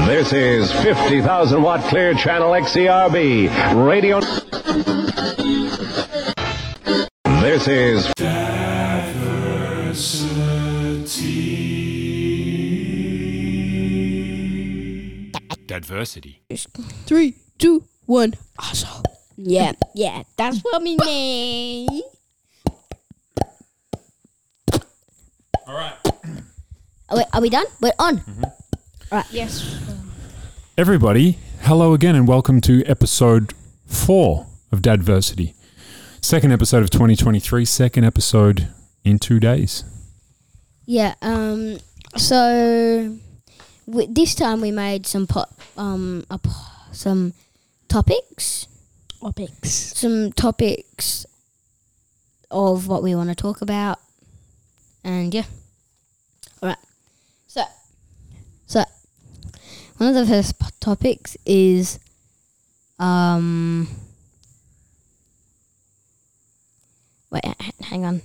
This is 50,000 watt clear channel XCRB radio. This is Diversity. 3, 2, 1. Awesome. Yeah, that's what we mean. All right. Are we done? We're on. Mm-hmm. All right. Yes. Everybody, hello again and welcome to episode 4 of Dadversity. Second episode of 2023, second episode in 2 days. Yeah. So this time we made some topics. Some topics of what we want to talk about, and yeah. All right. So one of the first topics is wait, hang on.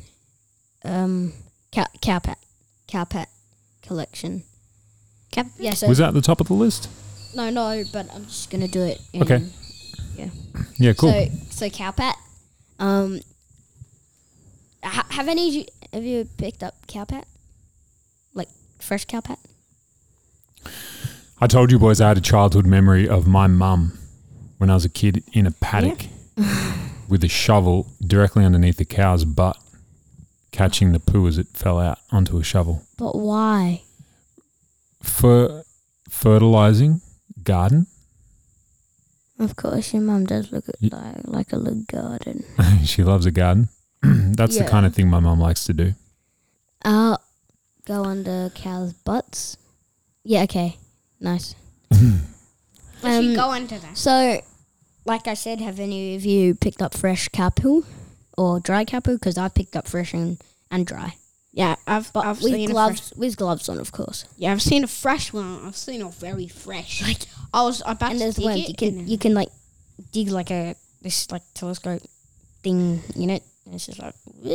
Cowpat collection. Yeah. So Was that at the top of the list? no, but I'm just gonna do it. Okay. Yeah. Yeah, cool. So Cowpat. Have you picked up Cowpat? Like fresh Cowpat? I told you boys I had a childhood memory of my mum when I was a kid in a paddock with a shovel directly underneath the cow's butt, catching the poo as it fell out onto a shovel. But why? For fertilizing garden. Of course, your mum does look at like a little garden. She loves a garden. That's the kind of thing my mum likes to do. Go under cows' butts. Yeah, okay. Nice. She go into that. So, like I said, have any of you picked up fresh cow poo or dry cow poo? Because I picked up fresh and dry. Yeah, I've seen with gloves on, of course. Yeah, I've seen a fresh one. I've seen a very fresh. Like I was about And to there's dig worms. it. You can like dig like this telescope thing in it. And it's just like,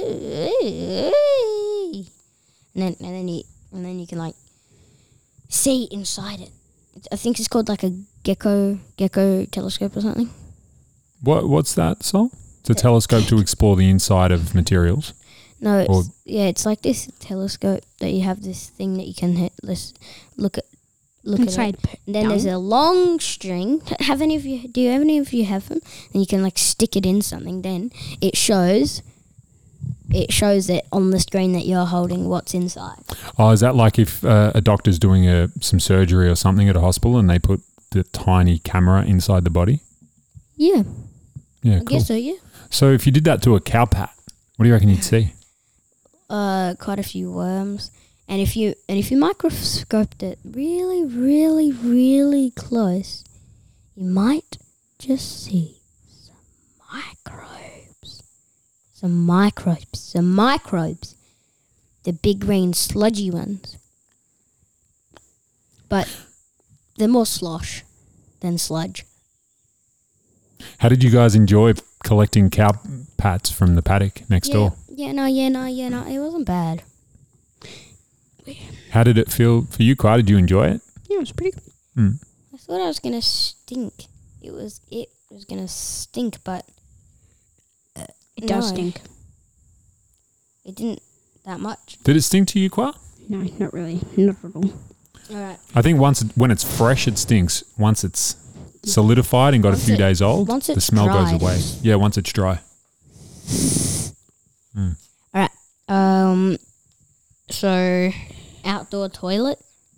and then you can like see inside it. I think it's called like a gecko telescope or something. What's that, Sol? It's a telescope to explore the inside of materials. No, it's like this telescope that you have this thing that you can look Inside at it. And then there's a long string. Do any of you have them? And you can like stick it in something. Then it shows it on the screen that you're holding what's inside. Oh, is that like if a doctor's doing some surgery or something at a hospital and they put the tiny camera inside the body? Yeah. Yeah, I cool. guess so, yeah. So if you did that to a cowpat, what do you reckon you'd see? Quite a few worms. And if you microscoped it really, really, really close, you might just see some microbes. The big green sludgy ones. But they're more slosh than sludge. How did you guys enjoy collecting cowpats from the paddock next door? No, it wasn't bad. How did it feel for you, Kai? Did you enjoy it? Yeah, it was pretty good. I thought I was gonna stink. It was gonna stink, but It does stink. It didn't that much. Did it stink to you, Kai? No, not really. Not at all. All right. I think when it's fresh, it stinks. Once it's solidified and got a few days old, the smell goes away. Yeah, once it's dry. All right. So outdoor toilet.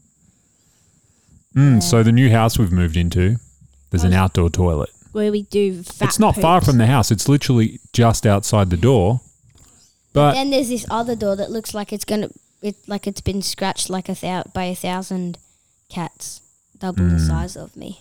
So the new house we've moved into, there's an outdoor toilet. Where we do fat It's not far from the house. It's literally just outside the door. But Then there's this other door that looks like it's been scratched like by 1,000 cats, double the size of me.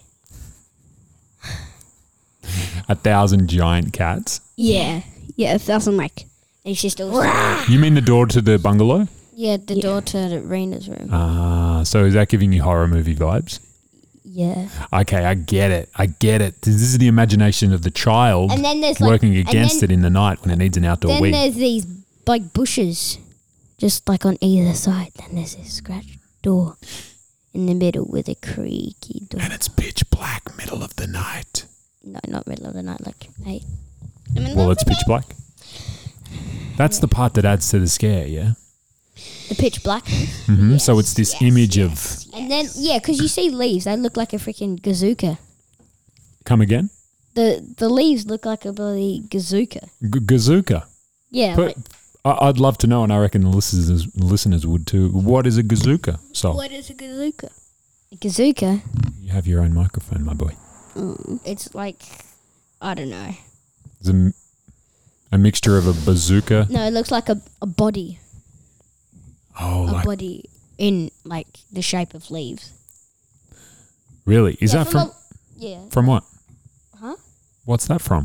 1,000 giant cats. Yeah, 1,000 like. And she's still. You mean the door to the bungalow? Yeah, the door to Rena's room. So is that giving you horror movie vibes? Yeah. Okay, I get it. This is the imagination of the child And then there's working against it in the night when it needs an outdoor Then wig. there's these like bushes, just like on either side. Then there's this scratched door. in the middle with a creaky door. And it's pitch black, middle of the night. No, not middle of the night, like 8. Well, it's pitch black. That's the part that adds to the scare, yeah? The pitch black. Mm-hmm. So it's this image of... And then, yeah, because you see leaves, they look like a freaking gazooka. Come again? The leaves look like a bloody gazooka. Gazooka. Yeah. But I'd love to know, and I reckon the listeners would too. What is a gazooka? So What is a gazooka? A gazooka, you have your own microphone, my boy. it's like, I don't know. It's a mixture of a bazooka. No, it looks like a body. Oh, A like body in, like, the shape of leaves. really? Is that from Yeah. from what? Huh? What's that from?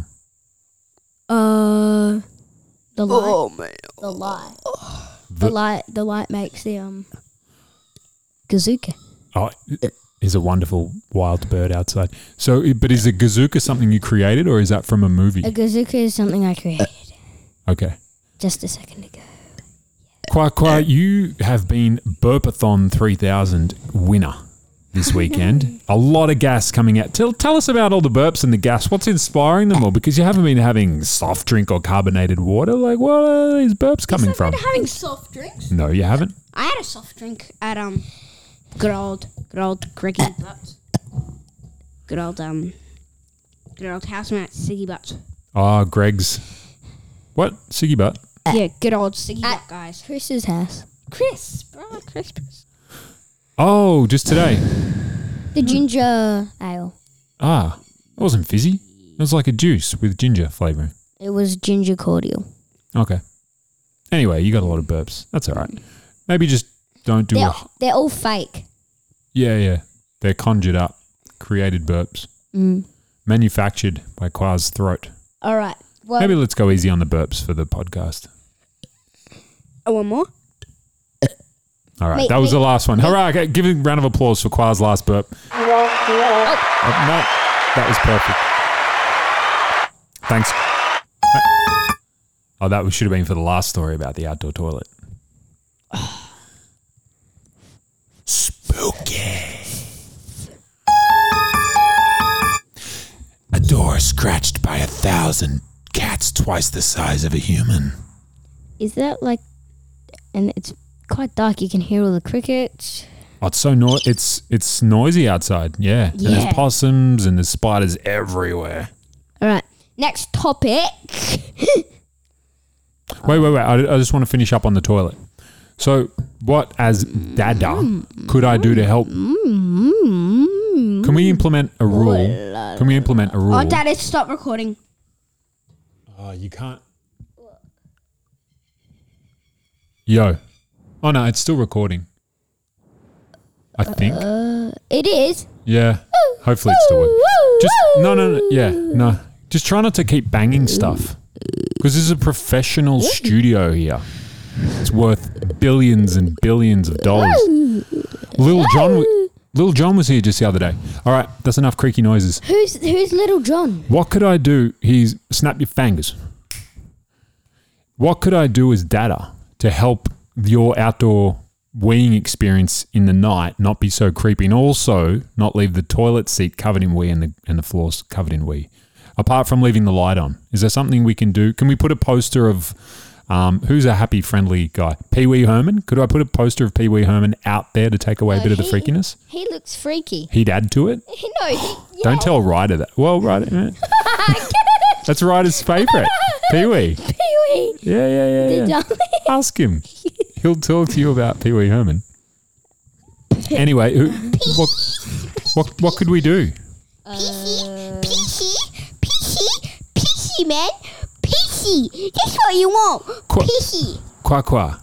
The light. Oh man. The light. The- The light makes the gazooka. Oh, is a wonderful wild bird outside. So, but is a gazooka something you created, or is that from a movie? A gazooka is something I created Okay. just a second ago. Kwa, you have been Burpathon 3000 winner this weekend. A lot of gas coming out. Tell us about all the burps and the gas. What's inspiring them all? Because you haven't been having soft drink or carbonated water. Like, where are these burps coming from? Having soft drinks. No, you haven't. I had a soft drink at good old Cricket Butts. Good old housemate Siggy Butts. Oh, Greg's. What? Siggy butt? Yeah, good old Siggy Butt guys. Chris's house. Chris, bro, Chris. Oh, just today. The ginger ale. Ah, it wasn't fizzy. It was like a juice with ginger flavouring. It was ginger cordial. Okay. Anyway, you got a lot of burps. That's all right. Maybe just don't do They're all fake. Yeah. They're conjured up, created burps. Manufactured by Kwa's throat. All right. Well, Maybe let's go easy on the burps for the podcast. Oh, one more. All right, Mate, that was the last one. Hurrah! Okay, give a round of applause for Kwa's last burp. No, that was perfect. Thanks. Oh, that should have been for the last story about the outdoor toilet. Spooky. A door scratched by 1,000 cats twice the size of a human. is that like, and it's quite dark. You can hear all the crickets. Oh, it's so it's noisy outside. Yeah. And Yeah. there's possums and there's spiders everywhere. All right. Next topic. Wait. I just want to finish up on the toilet. So, what as Dada could I do to help? Can we implement a rule? Can we implement a rule? Oh, Dad, stop recording. Oh, you can't. Yo. Oh, no, it's still recording. I think. It is. Yeah. Hopefully it still works. Just, no. Yeah, no. Just try not to keep banging stuff. Because this is a professional studio here. It's worth billions and billions of dollars. Little John was here just the other day. All right, that's enough creaky noises. Who's Little John? What could I do? Snap your fingers. What could I do as Dada to help your outdoor weeing experience in the night not be so creepy, and also not leave the toilet seat covered in wee and the floors covered in wee? Apart from leaving the light on, is there something we can do? Can we put a poster of who's a happy, friendly guy? Pee Wee Herman? Could I put a poster of Pee Wee Herman out there to take away a bit of the freakiness? He looks freaky. He'd add to it? Don't tell Ryder that. Well, Ryder, that's Ryder's favourite. Pee Wee. Pee-wee. Yeah. Darling. Ask him. He'll talk to you about Pee Wee Herman. Anyway, what could we do? Pissy, man. Pissy. That's what you want. Pissy. Kwa.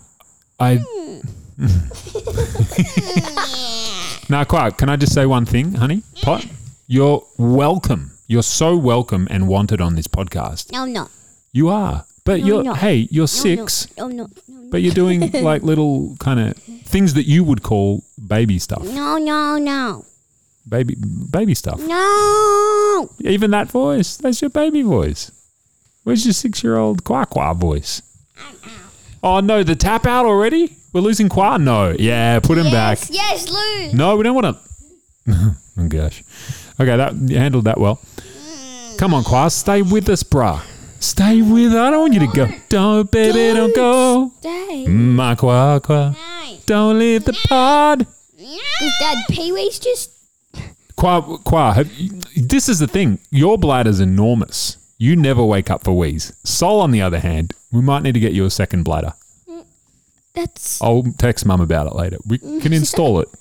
Now, Kwa, can I just say one thing, honey? Pot, you're welcome. You're so welcome and wanted on this podcast. No, no. You are. But you're 6, No. but you're doing like little kind of things that you would call baby stuff. No. Baby stuff. No. Even that voice, that's your baby voice. Where's your 6-year-old Kwa voice? Oh, no, the tap out already? We're losing Qua? No. Yeah, put him back. Yes, lose. No, we don't want to. Oh, gosh. Okay, you handled that well. Come on, Qua, stay with us, bruh. Stay with us. I don't want you to go. Don't, baby, don't go. Stay. My Qua. Don't leave the pod. Dad, Pee-wee's just... Qua, this is the thing. Your bladder's enormous. You never wake up for wheeze. Sol, on the other hand, we might need to get you a second bladder. That's... I'll text Mum about it later. We can install it.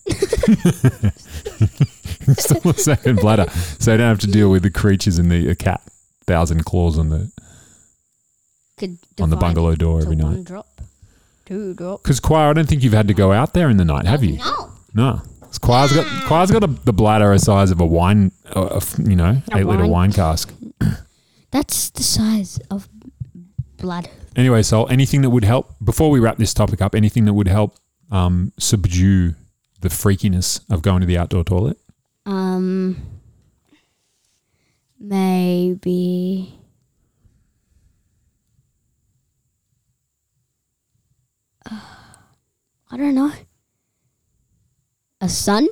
Install a second bladder so you don't have to deal with the creatures in the cat. 1,000 claws on the bungalow door every night. 1 drop, 2 drop. Because Qua, I don't think you've had to go out there in the night, have you? No. Qua's got the bladder the size of a wine, 8-litre wine cask. That's the size of blood. Anyway, Sol, anything that would help, before we wrap this topic up, anything that would help subdue the freakiness of going to the outdoor toilet? Maybe... I don't know. A sun?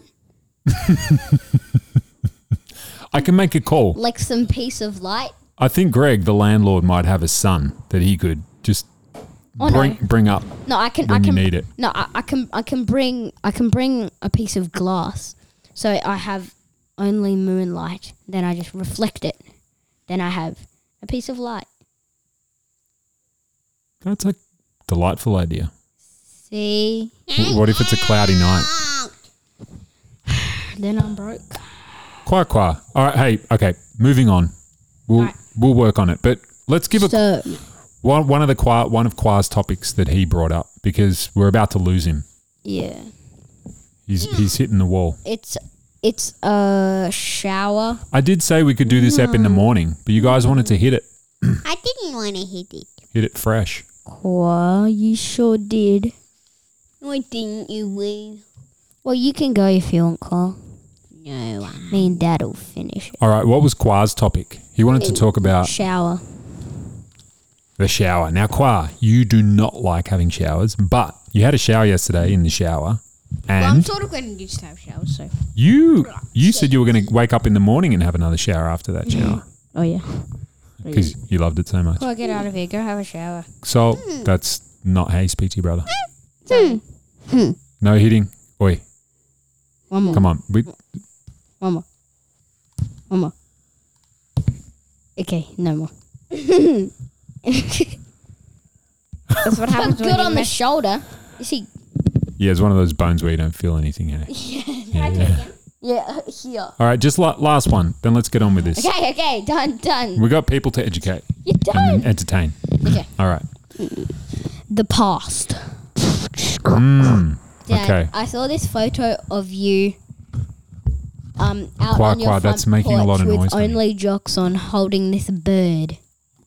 I can make a call. Like some piece of light? I think Greg, the landlord, might have a son that he could just bring up. No, I can. When you need it. No, I can bring a piece of glass, so I have only moonlight. Then I just reflect it. Then I have a piece of light. That's a delightful idea. See? What if it's a cloudy night? Then I'm broke. Qua. All right, hey, okay, moving on. We'll work on it, but let's give one of Qua's topics that he brought up, because we're about to lose him. Yeah. He's hitting the wall. It's a shower. I did say we could do this ep in the morning, but you guys wanted to hit it. I didn't want to hit it. Hit it fresh. Qua, you sure did. Why didn't you win? Well, you can go if you want, Qua. No. Me and Dad will finish it. All right, what was Qua's topic? He wanted to talk about Shower. the shower. Now, Qua, you do not like having showers, but you had a shower yesterday in the shower, Well, I'm and sort of going to just have showers, so. you said you were going to wake up in the morning and have another shower after that shower Oh, yeah. because you loved it so much. Qua, get out of here. Go have a shower. So that's not how you speak to your brother. No hitting. Oi, One more. come on. One more. Okay, no more. That's what happens when Good you on the mess. shoulder. You see? Yeah, it's one of those bones where you don't feel anything. Eh? Yeah. Yeah, here. All right, just last one. Then let's get on with this. Okay, done. We got people to educate You're and done. entertain. Okay. All right. The past. Dad, Okay. I saw this photo of you out Qua, on your Qua, front that's making a lot of porch noise, with mate. only jocks on, holding this bird.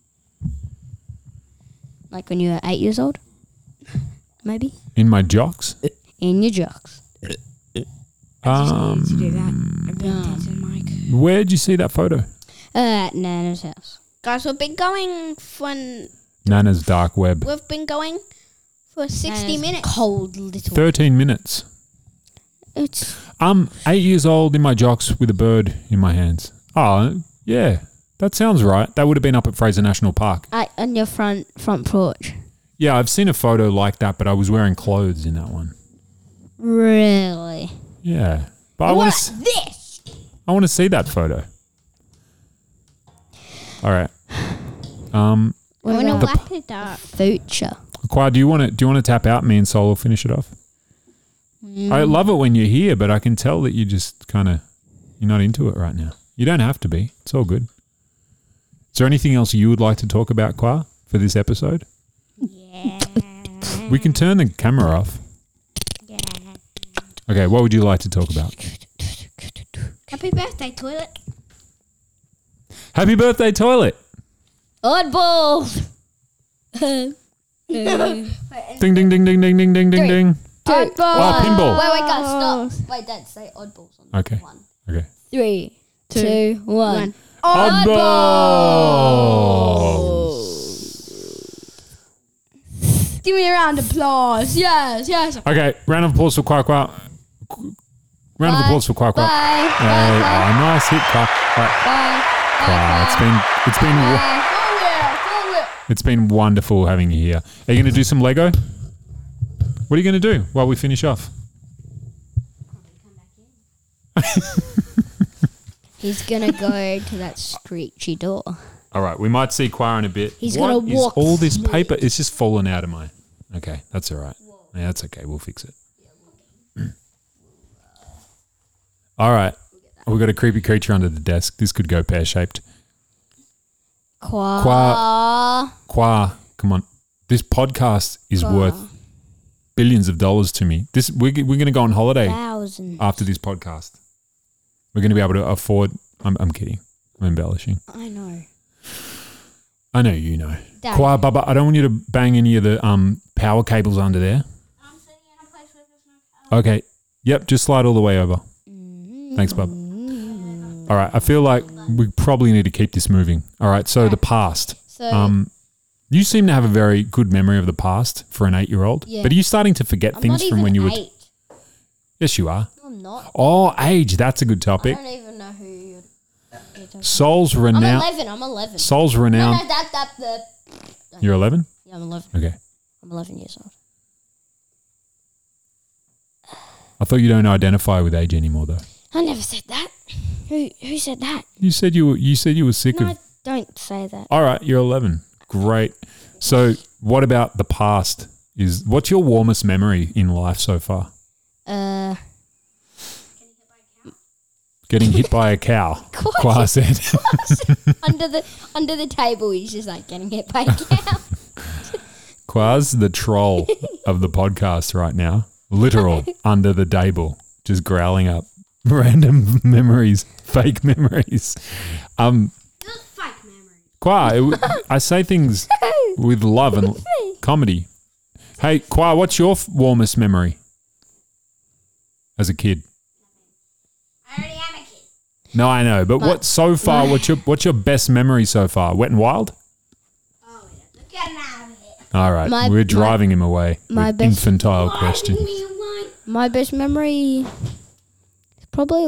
Like when you were 8 years old? Maybe? In my jocks. In your jocks. To do that. Where'd you see that photo? At Nana's house. Guys, we've been going for Nana's dark web. 60 Nana's minutes. Cold little. 13 minutes. It's 8 years old in my jocks with a bird in my hands. Oh, yeah. That sounds right. That would have been up at Fraser National Park. on your front porch. Yeah, I've seen a photo like that, but I was wearing clothes in that one. Really? Yeah. But I want to see that photo. All right. What I want about to wrap it up. future? Qua, do you want to tap out? Me and Sol will finish it off. I love it when you're here, but I can tell that you just you're not into it right now. You don't have to be. It's all good. Is there anything else you would like to talk about, Qua, for this episode? Yeah. We can turn the camera off. Yeah. Okay, what would you like to talk about? Happy birthday, toilet. Happy birthday, toilet! Oddballs. Ding, ding, ding, ding, ding, ding, ding, ding, ding. Oddballs. Oh, pinball. Wait, guys, stop. Wait, Dad, say oddballs on Okay. one. Okay. 3, 2, 1. Oddballs! Give me a round of applause. Yes. Okay, round of applause for Qua Qua. Round of applause for Qua Qua. Bye. Hey, nice hit, Qua. Right. Qua, it's been wonderful having you here. Are you going to do some Lego? What are you going to do while we finish off? He's gonna go to that screechy door. All right, we might see Qua in a bit. He's gonna walk all this through paper? It's just fallen out of my. Okay, that's all right. Yeah, that's okay. We'll fix it. All right, we've got a creepy creature under the desk. This could go pear-shaped. Qua, come on. This podcast is worth billions of dollars to me. We're going to go on holiday Thousands. after this podcast. We're going to be able to afford. I'm kidding. I'm embellishing. I know. I know you know. Dad. Qua, Bubba, I don't want you to bang any of the power cables under there. I'm sitting in a place where there's no power. Okay. Yep, just slide all the way over. Thanks, Bub. All right, I feel like we probably need to keep this moving. All right, so the past. So You seem to have a very good memory of the past for an 8-year-old. Yeah. But are you starting to forget I'm things not from when you were... 8. Yes, you are. I'm not. Oh, age. That's a good I topic. don't even know who you're talking. Soul's I'm renowned... 11. I'm 11. Soul's No, renowned... that. You're 11? Yeah, I'm 11. Okay. I'm 11 years old. I thought you don't identify with age anymore, though. I never said that. Who said that? You said you were sick No, of... don't say that. All right, you're 11. Great. So what about the past? What's your warmest memory in life so far? Getting hit by a cow. Qua said. under the table, he's just like getting hit by a cow. Qua's the troll of the podcast right now. Literal under the table, just growling up random memories, fake memories. Fake memory. Qua, I say things with love and comedy. Hey, Qua, what's your warmest memory as a kid? I already am a kid. No, I know, but what's your best memory so far? Wet and Wild? Oh, yeah. Look at him out of it. All right, we're driving him away with infantile questions. My best memory is probably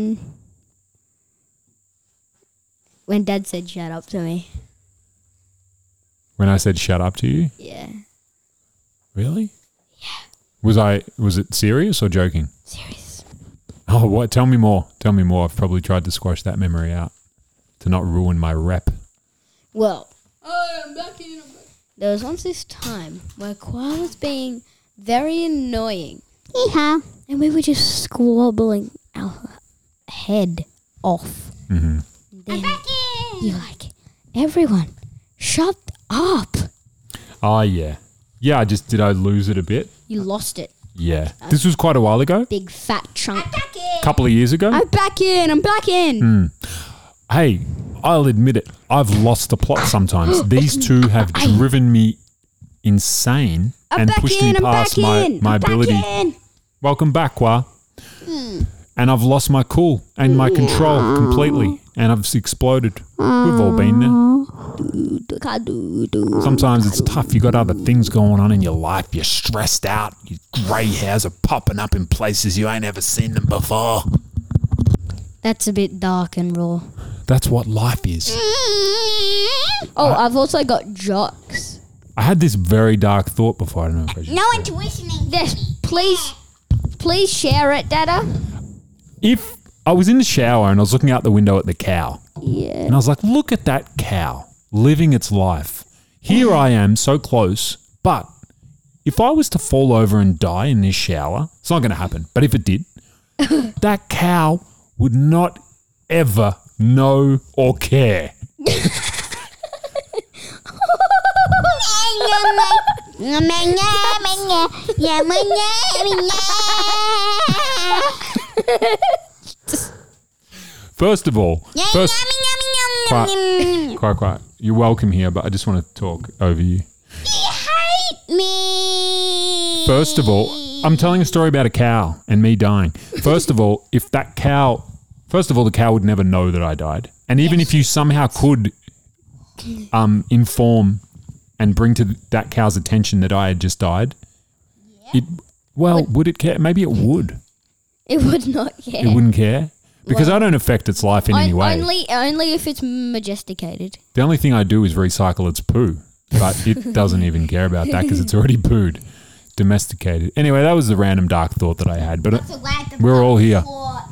when Dad said shut up to me. When I said shut up to you? Yeah. Really? Yeah. Was it serious or joking? Serious. Oh, what? Tell me more. Tell me more. I've probably tried to squash that memory out to not ruin my rep. Well, I'm back in. there was once this time where Qua was being very annoying. And we were just squabbling our head off. Mm-hmm. Then you're like, everyone, shut up. Oh, yeah. Yeah, did I lose it a bit? You lost it. Yeah. This was quite a while ago. Big fat chunk. A couple of years ago. I'm back in. Hey, I'll admit it. I've lost the plot sometimes. These two have driven me insane and pushed me past my ability. Welcome back, Qua. And I've lost my cool and my control completely. And I've exploded. We've all been there. Sometimes it's tough. You got other things going on in your life. You're stressed out. Your grey hairs are popping up in places you ain't ever seen them before. That's a bit dark and raw. That's what life is. Oh, I've also got jocks. I had this very dark thought before. I don't know if I should. No intuition. Yes, please share it, Dada. If I was in the shower and I was looking out the window at the cow, Yeah. and I was like, look at that cow living its life. Here I am, so close, but if I was to fall over and die in this shower, it's not going to happen, but if it did, that cow would not ever know or care. First of all, quiet. You're welcome here, but I just want to talk over you. Me. First of all, I'm telling a story about a cow and me dying. First of all, the cow would never know that I died. And even if you somehow could inform and bring to that cow's attention that I had just died, would it care? Maybe it would. It would not care. It wouldn't care because I don't affect its life in any way. Only if it's majesticated. The only thing I do is recycle its poo, but it doesn't even care about that because it's already pooed. Domesticated. Anyway, that was the random dark thought that I had, but we're all here.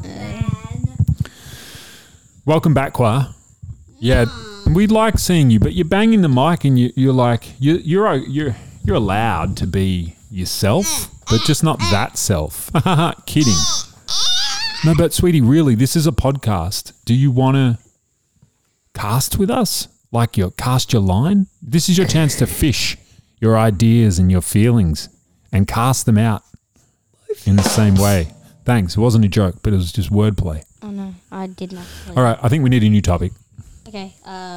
Welcome back, Kwa. Yeah, we like seeing you, but you're banging the mic and you're like you're allowed to be yourself, but just not that self. Kidding. No, but sweetie, really, this is a podcast. Do you want to cast with us? Like cast your line? This is your chance to fish your ideas and your feelings and cast them out in the same way. Thanks. It wasn't a joke, but it was just wordplay. Oh no, I did not. All right, I think we need a new topic. Okay.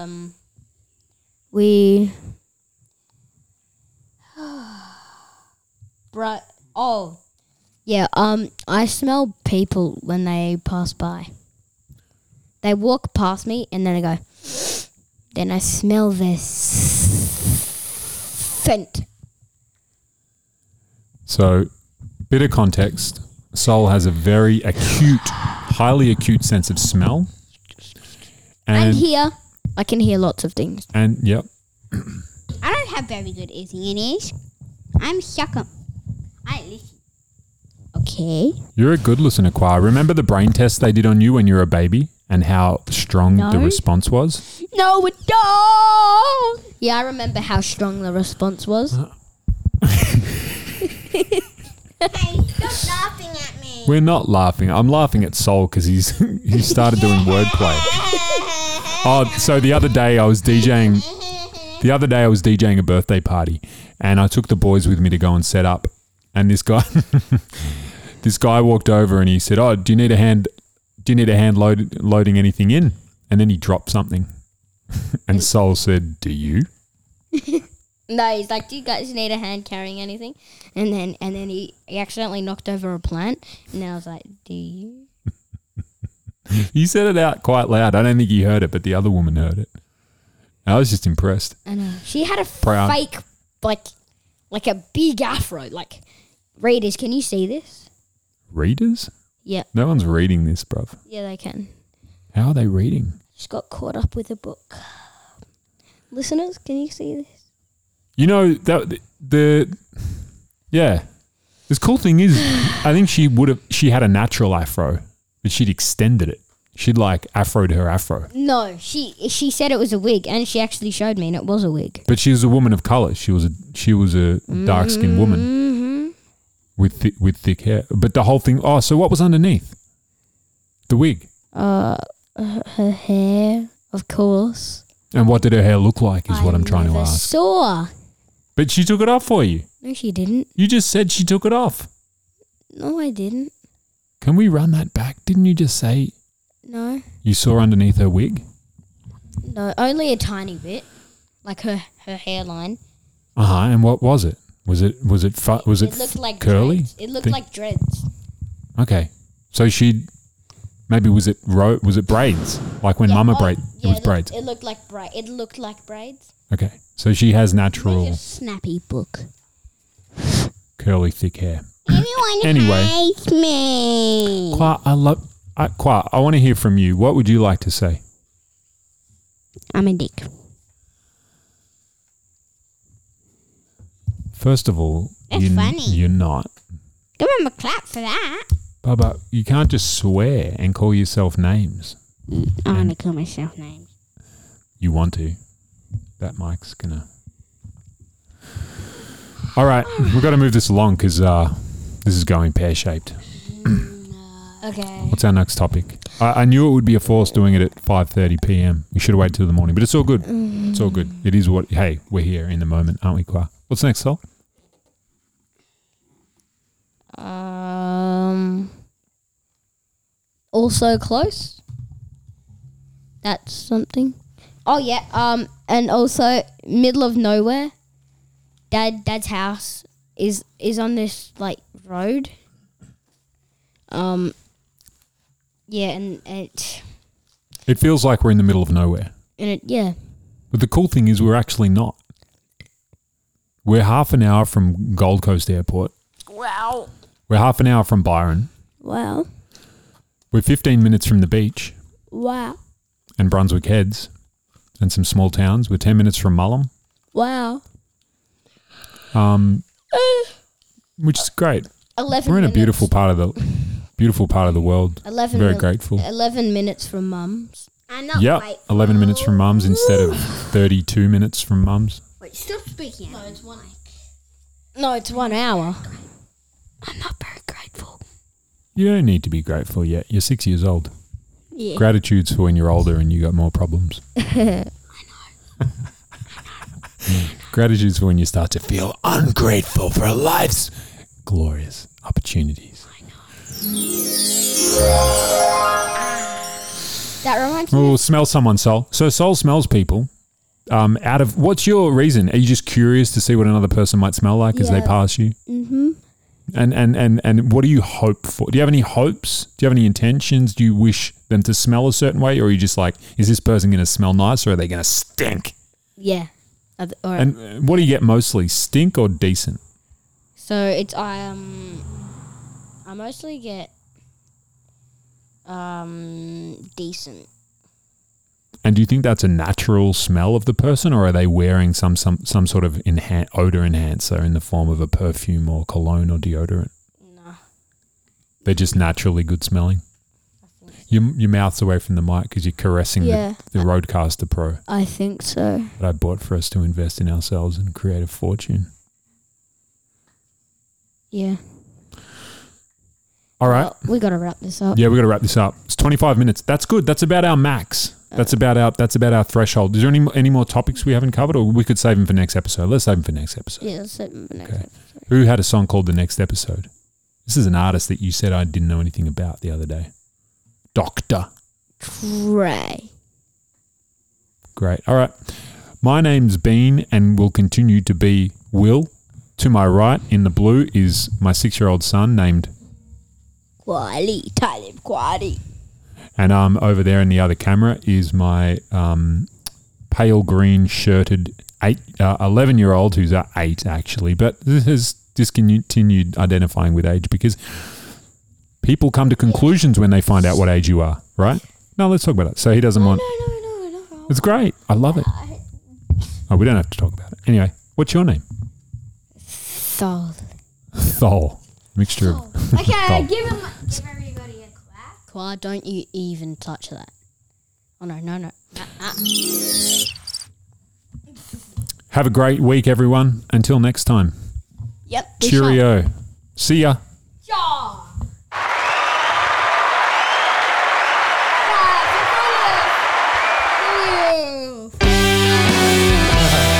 Right. Oh. Yeah. I smell people when they pass by. They walk past me, and then I go. Then I smell their scent. So, bit of context. Sol has a very highly acute sense of smell. And here, I can hear lots of things. And, yep. I don't have very good ears. I'm sucker. I listen. Okay. You're a good listener, Kwa. Remember the brain test they did on you when you were a baby and how strong the response was? No, it don't. Yeah, I remember how strong the response was. Hey, stop laughing at me. We're not laughing. I'm laughing at Sol because he started doing wordplay. Oh, so the other day I was DJing a birthday party, and I took the boys with me to go and set up. And this guy walked over and he said, "Oh, do you need a hand loading anything in?" And then he dropped something, and Sol said, "Do you?" No, he's like, "Do you guys need a hand carrying anything?" And then he accidentally knocked over a plant, and then I was like, "Do you?" He said it out quite loud. I don't think he heard it, but the other woman heard it. I was just impressed. I know. She had a Proud. fake, like a big afro. Like, readers, can you see this? Readers? Yeah. No one's reading this, bruv. Yeah, they can. How are they reading? Just got caught up with a book. Listeners, can you see this? You know, this cool thing is, I think she had a natural afro, but she'd extended it. She'd like afroed her afro. No, she said it was a wig, and she actually showed me, and it was a wig. But she was a woman of color. She was a dark-skinned woman with thick hair. But the whole thing. Oh, so what was underneath the wig? Her hair, of course. And what did her hair look like? Is what I'm trying to ask. Saw. But she took it off for you. No, she didn't. You just said she took it off. No, I didn't. Can we run that back? Didn't you just say No. you saw underneath her wig? No, only a tiny bit, like her hairline. And what was it? Was it looked like curly? Dreads. It looked like dreads. Okay, so was it braids? Like when Mama braid, it was braids. It looked like braids. Okay, so she has natural Snappy book. curly thick hair. Everyone Anyway. hates me. Kwa, I want to hear from you. What would you like to say? I'm a dick. First of all, That's funny. You're not. Give him a clap for that. Bubba, you can't just swear and call yourself names. I want to call myself names. You want to. That mic's gonna... All right, we've got to move this along because this is going pear-shaped. Okay. What's our next topic? I knew it would be a force doing it at 5:30 p.m. We should have waited till the morning, but it's all good. It's all good. It is what... Hey, we're here in the moment, aren't we, Kwa? What's next, Sol? Also close. That's something. Oh yeah. And also middle of nowhere. Dad's house is on this like road. Yeah, and it It feels like we're in the middle of nowhere. yeah. But the cool thing is we're actually not. We're half an hour from Gold Coast Airport. Wow. We're half an hour from Byron. Wow. We're 15 minutes from the beach Wow. and Brunswick Heads and some small towns. We're 10 minutes from Mullum, Wow. which is great. 11 We're in a minutes. beautiful part of the world. 11 Very min- grateful. 11 minutes from Mum's. I'm not Yep, grateful. 11 minutes from Mum's instead of 32 minutes from Mum's. Wait, stop speaking. No, it's 1 No, it's 1 hour. I'm not very grateful. You don't need to be grateful yet. You're 6 years old. Yeah. Gratitude's for when you're older and you got more problems. Gratitude's for when you start to feel ungrateful for life's glorious opportunities. That reminds me. We'll smell someone's soul. So soul smells people. What's your reason? Are you just curious to see what another person might smell like as they Yeah. pass you? Mm-hmm. And what do you hope for? Do you have any hopes? Do you have any intentions? Do you wish them to smell a certain way, or are you just like, is this person going to smell nice, or are they going to stink? Yeah. Or, And what do you get mostly, stink or decent? so it's I mostly get decent. And do you think that's a natural smell of the person, or are they wearing some sort of odor enhancer in the form of a perfume or cologne or deodorant? No. They're just naturally good smelling. Your mouth's away from the mic because you're caressing Yeah. the Rodecaster Pro I think so. that I bought for us to invest in ourselves and create a fortune. Yeah. All right. Well, we got to wrap this up. Yeah, we got to wrap this up. It's 25 minutes. That's good. That's about our max. That's about our threshold. Is there any more topics we haven't covered, or we could save them for next episode? Let's save them for next episode. Yeah, that's it. Next Okay. episode. Who had a song called The Next Episode? This is an artist that you said I didn't know anything about the other day. Doctor. Trey. Great. All right. My name's Bean and will continue to be Will. To my right in the blue is my 6-year-old son named, Quali. Talib Quali. and over there in the other camera is my pale green shirted 11-year-old who's 8 actually, but this has discontinued identifying with age because people come to conclusions when they find out what age you are, right? No, let's talk about it. So he doesn't want... No. It's great. I love it. Oh, we don't have to talk about it. Anyway, what's your name? Thol. Thol. Mixture of... Okay, Thol. give everybody a clap. Qua, don't you even touch that. Oh, no. Have a great week, everyone. Until next time. Yep. Cheerio. See ya. Ja.